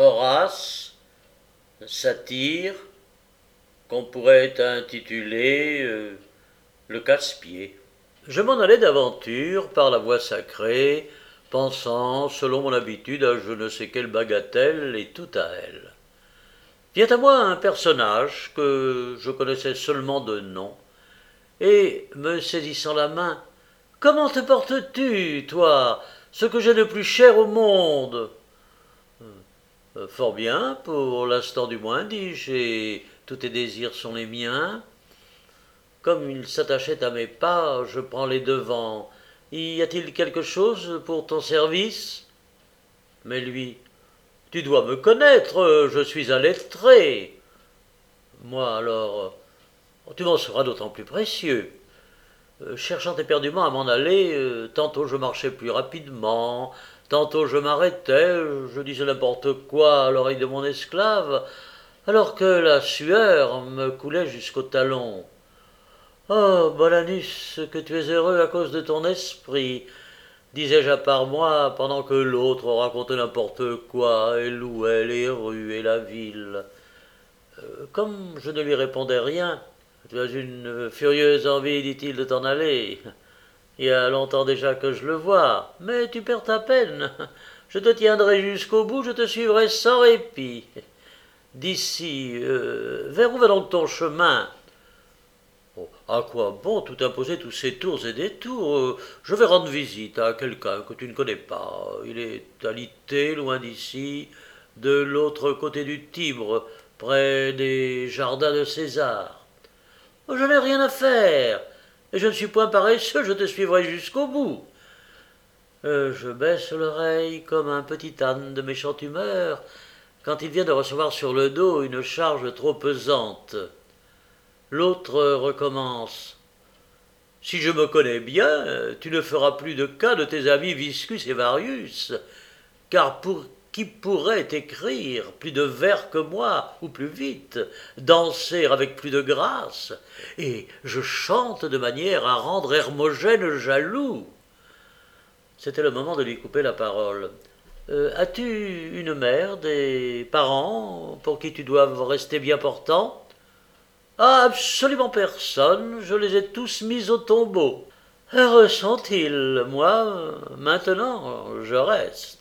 Horace, satire, qu'on pourrait intituler le casse-pied. Je m'en allais d'aventure par la voie sacrée, pensant, selon mon habitude, à je ne sais quelle bagatelle et tout à elle. Vient à moi un personnage que je connaissais seulement de nom, et, me saisissant la main, comment te portes-tu, toi, ce que j'ai de plus cher au monde? Fort bien, pour l'instant du moins, dis-je, et tous tes désirs sont les miens. Comme il s'attachait à mes pas, je prends les devants. Y a-t-il quelque chose pour ton service? Mais lui, tu dois me connaître, je suis un lettré. Moi alors, tu m'en seras d'autant plus précieux. Cherchant éperdument à m'en aller, tantôt je marchais plus rapidement, tantôt je m'arrêtais, je disais n'importe quoi à l'oreille de mon esclave, alors que la sueur me coulait jusqu'aux talons. Oh, Bolanus, que tu es heureux à cause de ton esprit, disais-je à part moi, pendant que l'autre racontait n'importe quoi et louait les rues et la ville. Comme je ne lui répondais rien, tu as une furieuse envie, dit-il, de t'en aller. Il y a longtemps déjà que je le vois, mais tu perds ta peine. Je te tiendrai jusqu'au bout, je te suivrai sans répit. D'ici, vers où va donc ton chemin? Oh, à quoi bon tout imposer tous ces tours et détours? Je vais rendre visite à quelqu'un que tu ne connais pas. Il est alité, loin d'ici, de l'autre côté du Tibre, près des jardins de César. Oh, je n'ai rien à faire, et je ne suis point paresseux, je te suivrai jusqu'au bout. Je baisse l'oreille comme un petit âne de méchante humeur quand il vient de recevoir sur le dos une charge trop pesante. L'autre recommence. Si je me connais bien, tu ne feras plus de cas de tes amis Viscus et Varius, car pour qui pourrait écrire plus de vers que moi, ou plus vite, danser avec plus de grâce, et je chante de manière à rendre Hermogène jaloux. C'était le moment de lui couper la parole. As-tu une mère, des parents pour qui tu doives rester bien portant? Ah, absolument personne, je les ai tous mis au tombeau. Heureux sont-ils, moi, maintenant, je reste.